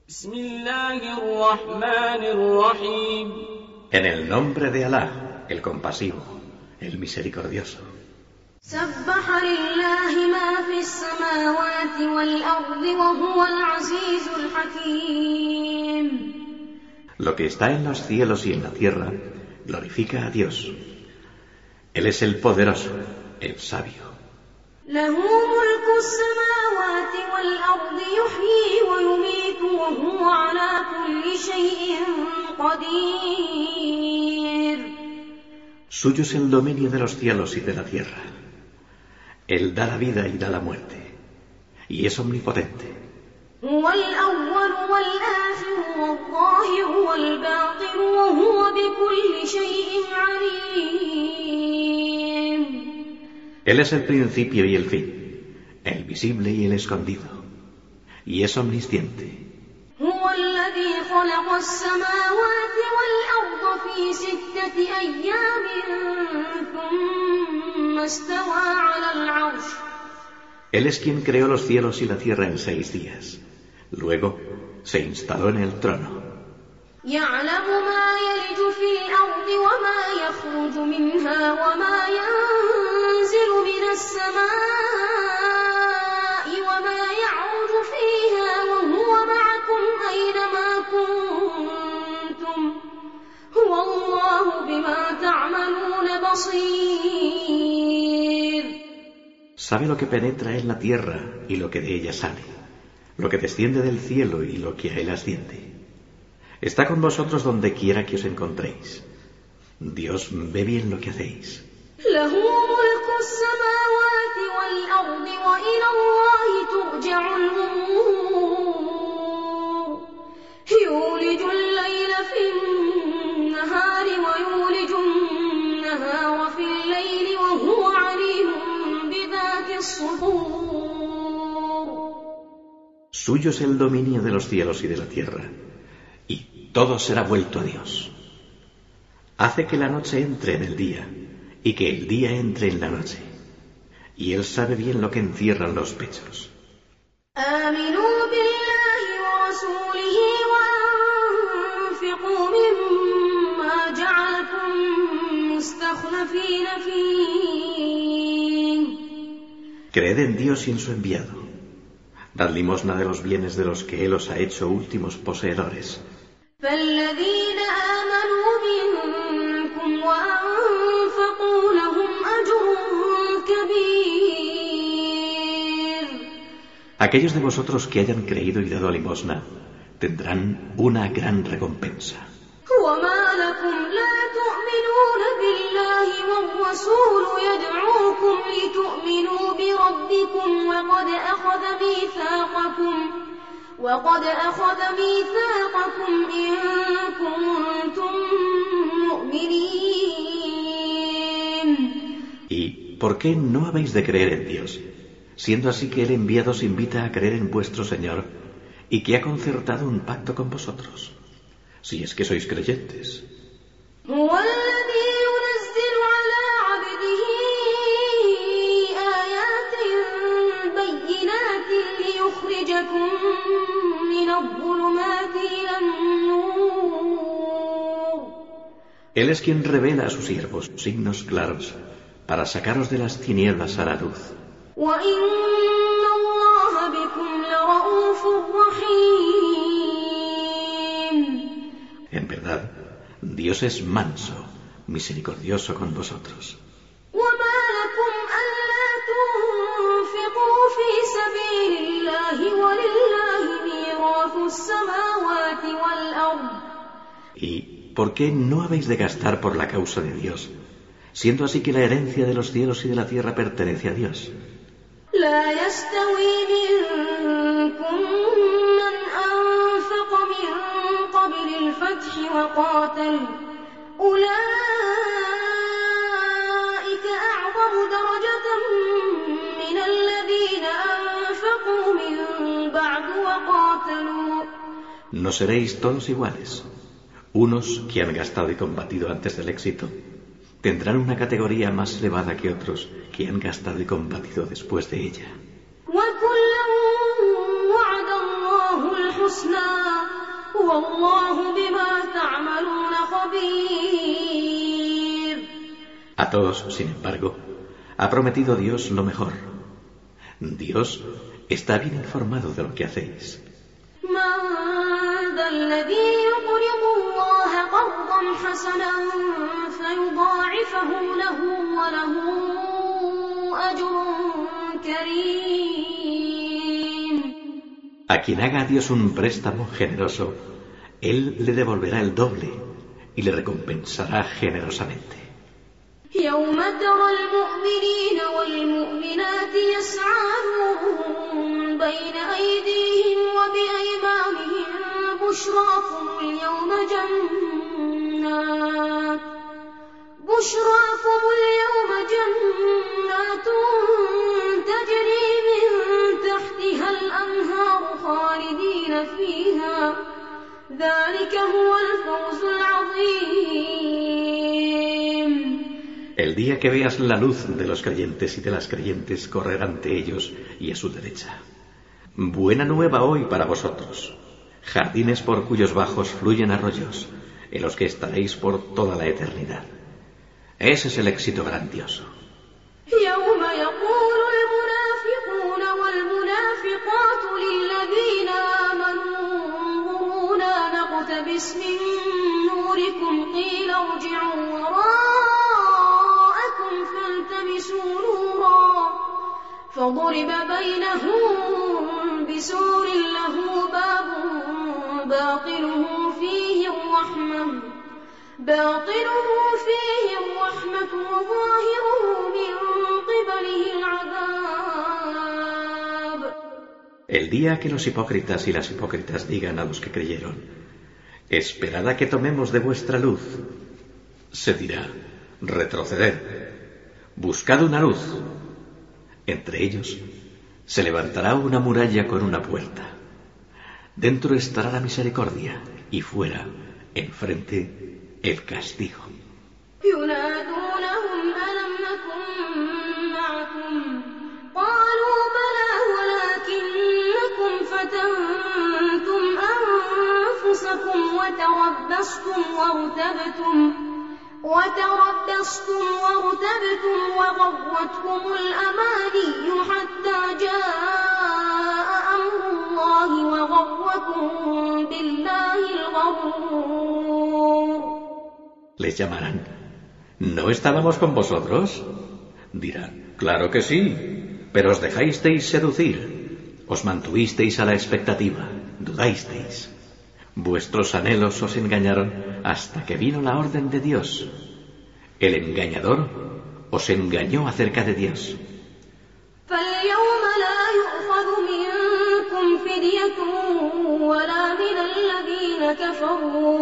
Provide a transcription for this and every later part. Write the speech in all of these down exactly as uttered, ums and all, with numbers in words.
En el nombre de Alá, el compasivo, el misericordioso. Lo que está en los cielos y en la tierra glorifica a Dios. Él es el poderoso, el sabio. Suyo es el dominio de los cielos y de la tierra. Él da la vida y da la muerte, y es omnipotente. Él es el principio y el fin, el visible y el escondido, y es omnisciente. Él es quien creó los cielos y la tierra en seis días. Luego se instaló en el trono. Sabe lo que penetra en la tierra y lo que de ella sale, lo que desciende del cielo y lo que a él asciende. Está con vosotros donde quiera que os encontréis. Dios ve bien lo que hacéis. Suyo es el dominio de los cielos y de la tierra, y todo será vuelto a Dios. Hace que la noche entre en el día, y que el día entre en la noche, y Él sabe bien lo que encierran los pechos. Creed en Dios y en su enviado. Dad limosna de los bienes de los que Él os ha hecho últimos poseedores. Aquellos de vosotros que hayan creído y dado limosna tendrán una gran recompensa. وقد أخذ ميثاقكم إن كنتم مؤمنين. ¿Y por qué no habéis de creer en Dios, siendo así que el enviado os invita a creer en vuestro Señor y que ha concertado un pacto con vosotros, si es que sois creyentes? Él es quien revela a sus siervos signos claros para sacaros de las tinieblas a la luz. En verdad, Dios es manso, misericordioso con vosotros. ¿Y por qué no habéis de gastar por la causa de Dios, siendo así que la herencia de los cielos y de la tierra pertenece a Dios? لا يستوي منكم من أنفق من قبل الفتح وقاتل أولئك أعظم درجة من الذين أنفقوا من بعد وقاتلوا. No seréis todos iguales. Unos que han gastado y combatido antes del éxito tendrán una categoría más elevada que otros que han gastado y combatido después de ella. وَكُلًّا وَعَدَ اللَّهُ الْحُسْنَى والله بما تعملون خبير. A todos, sin embargo, ha prometido Dios lo mejor. Dios está bien informado de lo que hacéis. من ذا الذي يقرض الله قرضا حسنا فيضاعفه له وله أجر كريم. A quien haga a Dios un préstamo generoso, Él le devolverá el doble y le recompensará generosamente. يوم ترى المؤمنين والمؤمنات يسعى نورهم بين أيديهم وبأيمانهم بشراكم اليوم جنات بشراكم اليوم جنات تجري من تحتها الأنهار خالدين فيها ذلك هو الفوز العظيم. El día que veas la luz de los creyentes y de las creyentes correr ante ellos y a su derecha. Buena nueva hoy para vosotros. Jardines por cuyos bajos fluyen arroyos, en los que estaréis por toda la eternidad. Ese es el éxito grandioso. يوم يقول المنافقون والمنافقات للذين آمنوا انظرونا نقتبس من نوركم قيل ارجعوا وراءكم فالتمسوا نورا فضرب بينهم بسور له باب باطنه فيه الرحمة باطنه فيه الرحمة وظاهره من قبله العذاب. El día que los hipócritas y las hipócritas digan a los que creyeron, esperad a que tomemos de vuestra luz, se dirá, retroceded, buscad una luz. Entre ellos se levantará una muralla con una puerta. Dentro estará la misericordia y fuera, enfrente, el castigo. ينادونهم ألم نكن معكم قالوا بلى ولكنكم فتنتم أنفسكم وتربصتم وارتبتم وتربصتم وارتبتم وغرتكم الأماني حتى جاء أمر الله وغركم بالله الغرور. Les llamarán, ¿no estábamos con vosotros? Dirán, claro que sí, pero os dejasteis seducir, os mantuvisteis a la expectativa, dudasteis. Vuestros anhelos os engañaron hasta que vino la orden de Dios. El engañador os engañó acerca de Dios. فاليوم لا يؤخذ منكم فدية ولا من الذين كفروا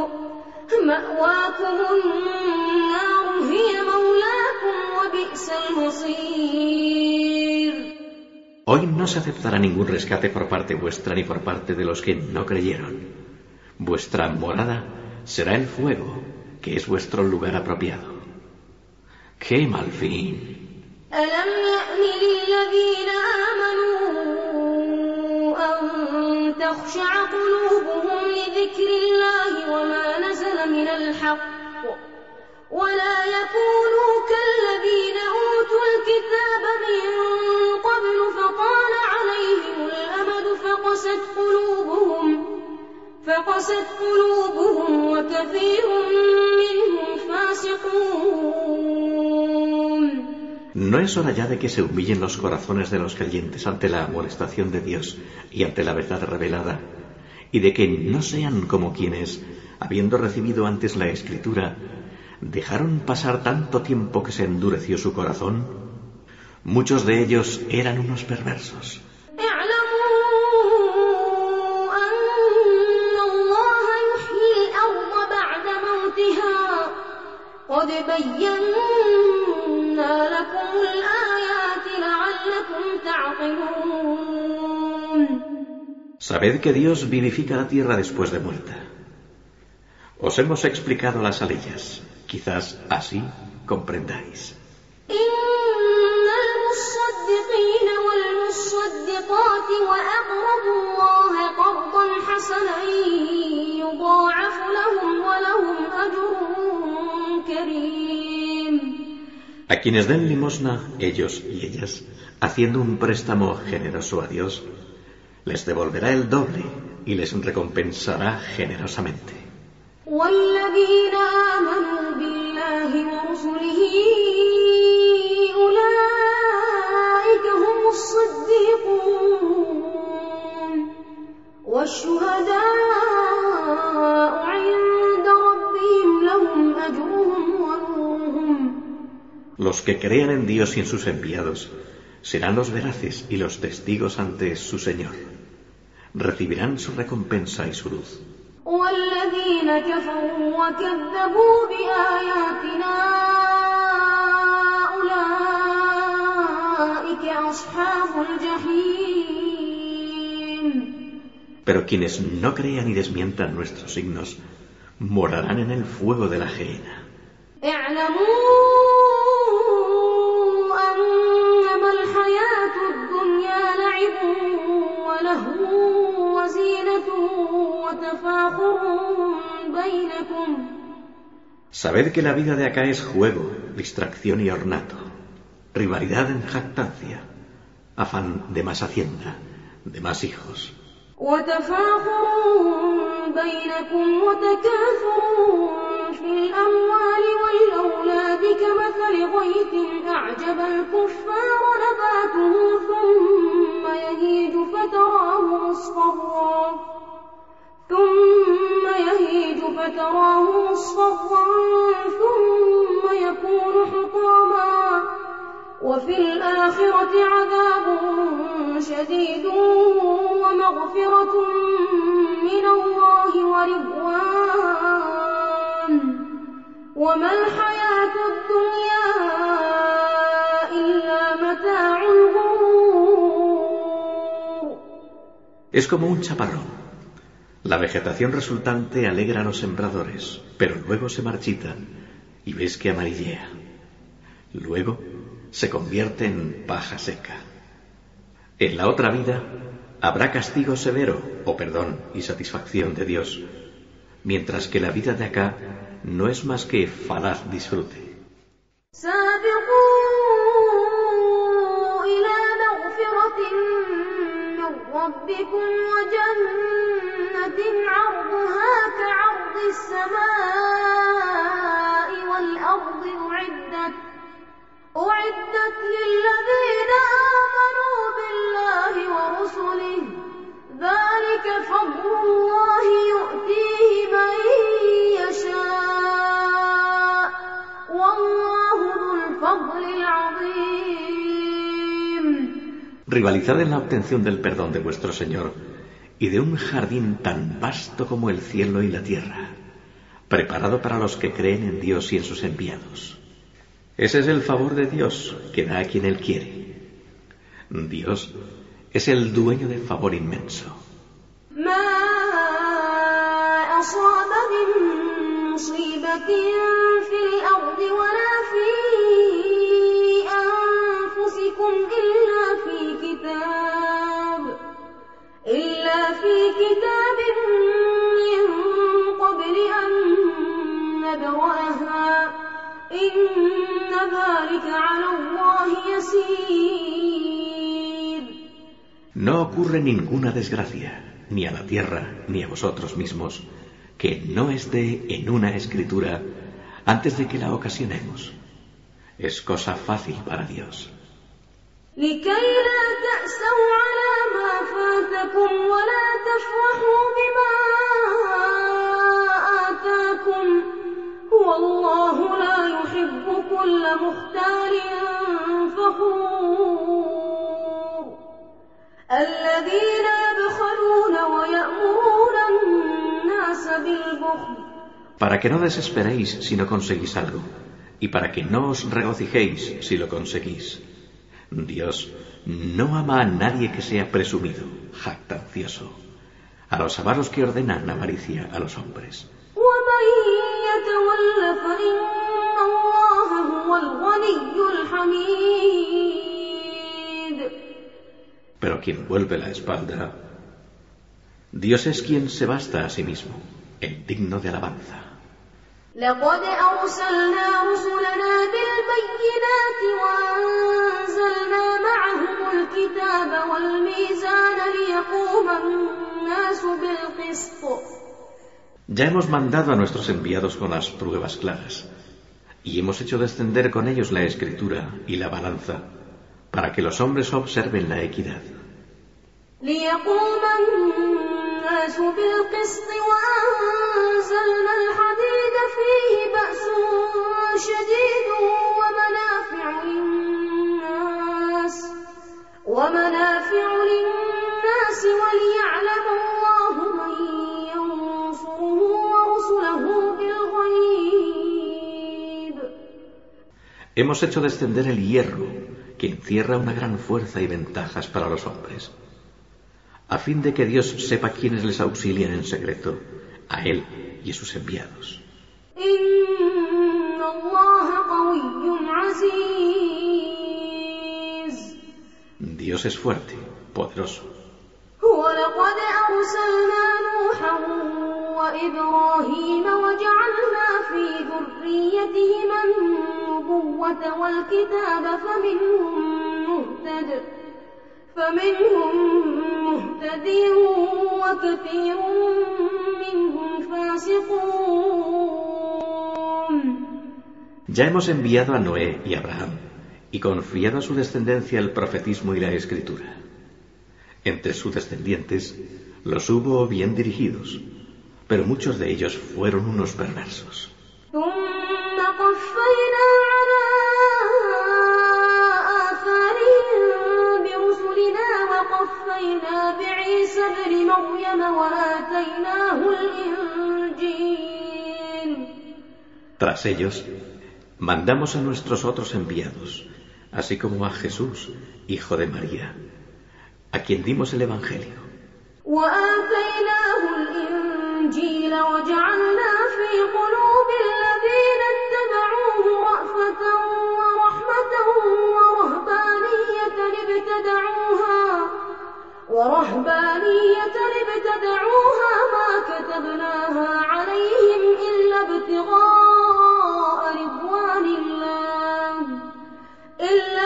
مأواكم النار هي مولاكم وبئس المصير. Hoy no se aceptará ningún rescate por parte vuestra ni por parte de los que no creyeron. Vuestra morada será el fuego, que es vuestro lugar apropiado. ¡Qué mal fin! ألم يأن للذين آمنوا أن تخشع قلوبهم لذكر الله وما نزل من الحق ولا يكونوا كالذين أوتوا الكتاب من قبل فطال عليهم الأمد فقست قلوبهم فقست قلوبهم وكثير منهم فاسقون. ¿No es hora ya de que se humillen los corazones de los creyentes ante la amonestación de Dios y ante la verdad revelada, y de que no sean como quienes, habiendo recibido antes la Escritura, dejaron pasar tanto tiempo que se endureció su corazón? Muchos de ellos eran unos perversos. Sabed que Dios vivifica la tierra después de muerta. Os hemos explicado las aleyas, quizás así comprendáis. A quienes den limosna, ellos y ellas, haciendo un préstamo generoso a Dios, les devolverá el doble y les recompensará generosamente. والذين آمنوا بالله ورسله أولئك هم الصديقون والشهداء عند ربهم لهم أجرهم ونورهم. Los que crean en Dios y en sus enviados serán los veraces y los testigos ante su Señor. Recibirán su recompensa y su luz. والذين كفروا وكذبوا بآياتنا أولئك أصحاب الجحيم. Pero quienes no crean y desmientan nuestros signos morarán en el fuego de la gehenna. اعلموا أنما الحياة الدنيا لعب ولهو وزينة وتفاخر بينكم. Sabed que la vida de acá es juego, distracción y ornato, rivalidad en jactancia, afán de más hacienda, de más hijos. وتفاخر بينكم وتكاثر في الأموال والأولاد كمثل غيث أعجب الكفار نباته ثم يهيج فتراه مصفرا ثم يهيج فتراه مصفرا ثم يكون حطاما وفي الآخرة عذاب شديد ومغفرة من الله ورضوان وما الحياة الدنيا إلا متاع الغرور. Es como un chaparrón. La vegetación resultante alegra a los sembradores, pero luego se marchita y ves que amarillea. Luego se convierte en paja seca. En la otra vida habrá castigo severo, o perdón y satisfacción de Dios, mientras que la vida de acá no es más que falaz disfrute. ربكم وجنة عرضها كعرض السماء والأرض أعدت أعدت للذين آمنوا بالله ورسله ذلك فضل الله يؤتيه من يشاء والله ذو الفضل العظيم. Rivalizad en la obtención del perdón de vuestro Señor y de un jardín tan vasto como el cielo y la tierra, preparado para los que creen en Dios y en sus enviados. Ese es el favor de Dios que da a quien Él quiere. Dios es el dueño del favor inmenso. No ocurre ninguna desgracia, ni a la tierra, ni a vosotros mismos, que no esté en una escritura antes de que la ocasionemos. Es cosa fácil para Dios. لكي لا تأسوا على ما فاتكم ولا تفرحوا بما آتاكم والله لا يحب كل مختال فخور الذين يبخلون ويأمرون الناس بالبخل. Para que no desesperéis si no conseguís algo, y para que no os regocijéis si lo conseguís. Dios no ama a nadie que sea presumido, jactancioso, a los avaros que ordenan avaricia a los hombres. Pero quien vuelve la espalda, Dios es quien se basta a sí mismo, el digno de alabanza. لقد أرسلنا رسلنا بالبينات بالبينات وأنزلنا معهم الكتاب والميزان ليقوم الناس بالقسط. Ya hemos mandado a nuestros enviados con las pruebas claras, y hemos hecho descender con ellos la escritura y la balanza, para que los hombres observen la equidad. ليقوم الناس بالقسط وأنزلنا الحديد فيه بأس شديد ومنافع للناس ومنافع للناس وليعلم الله من ينصره ورسله بالغيب. Hemos hecho descender el hierro, que encierra una gran fuerza y ventajas para los hombres, a fin de que Dios sepa quiénes les auxilian en secreto, a Él y a sus enviados. Dios es fuerte, poderoso. ولقد أرسلنا نوحا وإبراهيم وجعلنا في ذريتهما النبوة والكتاب فمنهم مهتد فمنهم مهتد وكثير منهم فاسقون. Ya hemos enviado a Noé y a Abraham, y confiado a su descendencia el profetismo y la escritura. Entre sus descendientes los hubo bien dirigidos, pero muchos de ellos fueron unos perversos. Tras ellos, mandamos a nuestros otros enviados, así como a Jesús, hijo de María, a quien dimos el Evangelio. ورهبانية ابتدعوها ما كتبناها عليهم إلا ابتغاء رضوان الله إلا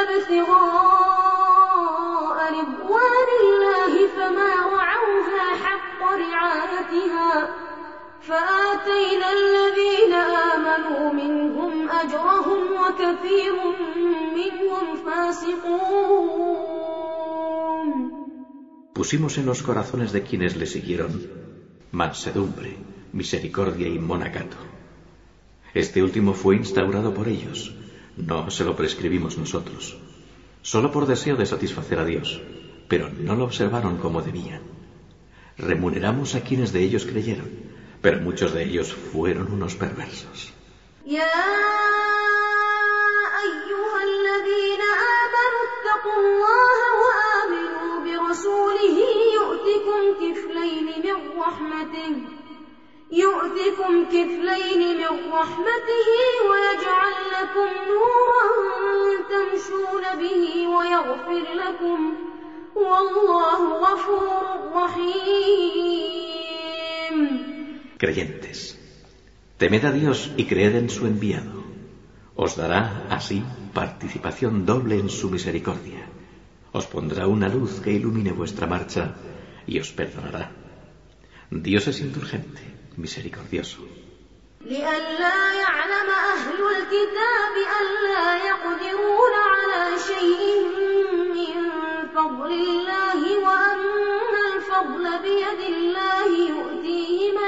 ابتغاء رضوان الله فما رعوها حق رعايتها فآتينا الذين آمنوا منهم أجرهم وكثير منهم فاسقون. Pusimos en los corazones de quienes le siguieron mansedumbre, misericordia y monacato. Este último fue instaurado por ellos, no se lo prescribimos nosotros, solo por deseo de satisfacer a Dios, pero no lo observaron como debían. Remuneramos a quienes de ellos creyeron, pero muchos de ellos fueron unos perversos. Ya أيها الذين آمنوا اتقوا الله وآمنوا برسوله يؤتكم كفلين من رحمته يؤتكم كفلين من رحمته ويجعل لكم نورا تمشون به ويغفر لكم والله غفور رحيم. Creyentes, temed a Dios y creed en su enviado. Os dará, así, participación doble en su misericordia. Os pondrá una luz que ilumine vuestra marcha y os perdonará. Dios es indulgente, misericordioso. لئلا يعلم أهل الكتاب ألا يقدرون على شيء من فضل الله وأن الفضل بيد الله يؤتيه من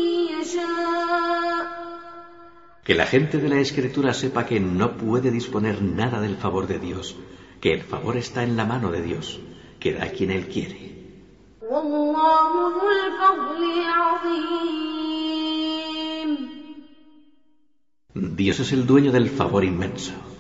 يشاء. Que la gente de la Escritura sepa que no puede disponer nada del favor de Dios, que el favor está en la mano de Dios, que da a quien Él quiere. والله ذو الفضل العظيم. Dios es el dueño del favor inmenso.